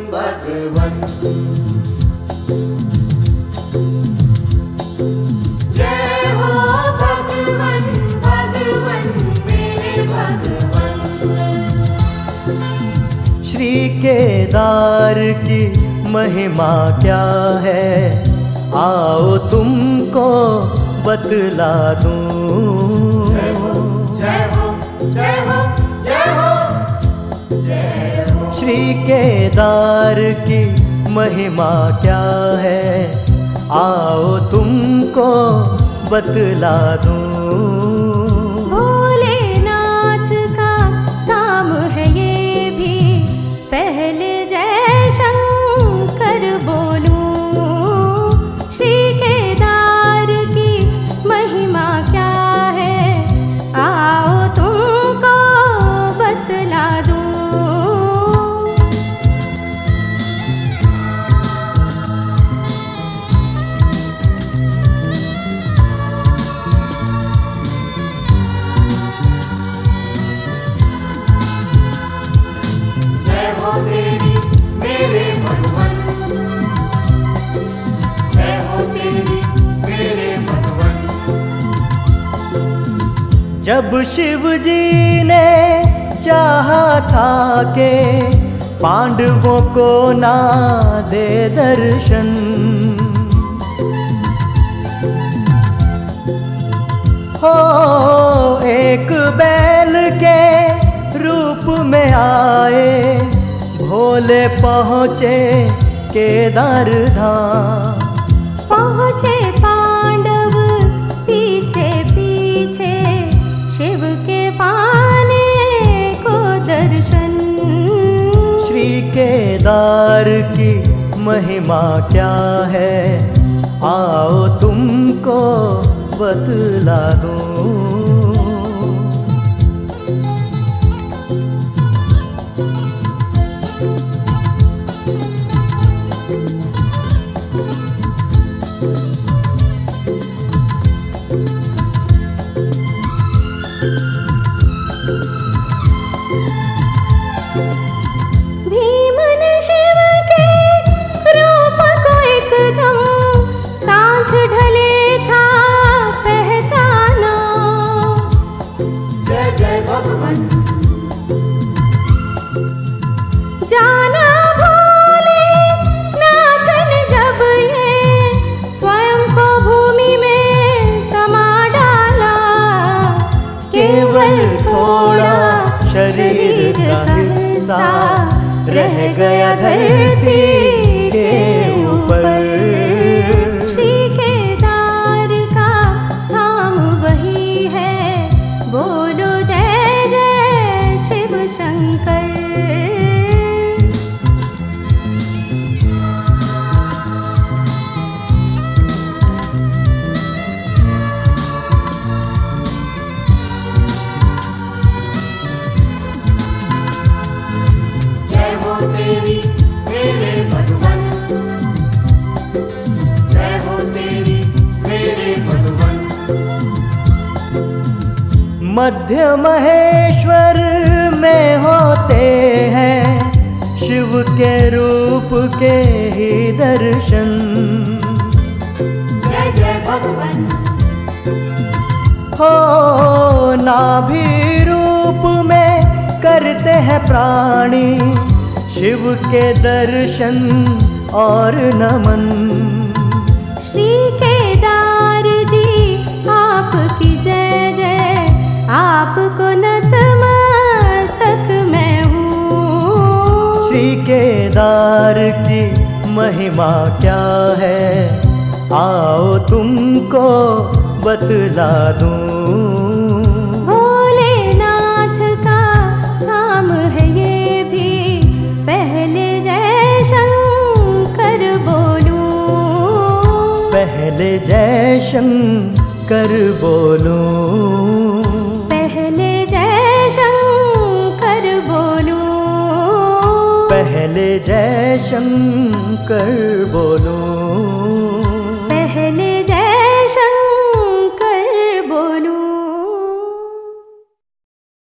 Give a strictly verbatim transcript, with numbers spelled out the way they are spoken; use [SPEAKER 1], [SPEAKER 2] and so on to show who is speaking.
[SPEAKER 1] भगवन। जय हो भगवन भगवन मेरे भगवन।
[SPEAKER 2] श्री केदार की महिमा क्या है, आओ तुमको बतला दूं।
[SPEAKER 1] जय हो जय हो जय हो जय हो जय हो।
[SPEAKER 2] श्री केदार की महिमा क्या है, आओ तुमको बतला दूं।
[SPEAKER 3] भोलेनाथ का धाम है ये भी, पहले जय शंकर बोलूं। श्री केदार की महिमा क्या है, आओ तुमको बतला दूं।
[SPEAKER 1] जय हो तेरी मेरे भगवन। जय हो तेरी मेरे भगवन।
[SPEAKER 2] जब शिव जी ने चाहा था के पांडवों को ना दे दर्शन, हो एक बैल के रूप में आए, भोले पहुँचे केदार धाम।
[SPEAKER 3] पहुँचे पांडव पीछे पीछे, शिव के पाने को दर्शन।
[SPEAKER 2] श्री केदार की महिमा क्या है, आओ तुमको बतला दूं।
[SPEAKER 3] भीम ने शिव के रूप को एकदम सांझ ढले था पहचाना।
[SPEAKER 1] जय जय भगवन।
[SPEAKER 3] जाना भोले नाथ ने जब ये स्वयं को भूमि में समा डाला।
[SPEAKER 2] केवल थोड़ा शरीर का हिस्सा रह गया धरती के ऊपर।
[SPEAKER 3] श्री केदार का धाम वही है, बोलो जय जय शिव शंकर।
[SPEAKER 1] जय हो तेरी मेरे भगवन। जय हो तेरी मेरे भगवन।
[SPEAKER 2] मध्य महेश्वर में होते हैं शिव के रूप के ही दर्शन।
[SPEAKER 1] जय जय भगवन।
[SPEAKER 2] हो नाभि रूप में करते हैं प्राणी शिव के दर्शन और नमन।
[SPEAKER 3] श्री केदार जी आपकी जय जय, आपको नतमस्तक मैं हूँ।
[SPEAKER 2] श्री केदार की महिमा क्या है, आओ तुमको बतला दूं।
[SPEAKER 3] भोलेनाथ का नाम है ये भी, पहले जय शंकर बोलूं।
[SPEAKER 2] पहले जय शंकर बोलूं।
[SPEAKER 3] पहले जय शंकर बोलूं।
[SPEAKER 2] पहले जय शंकर बोलूं।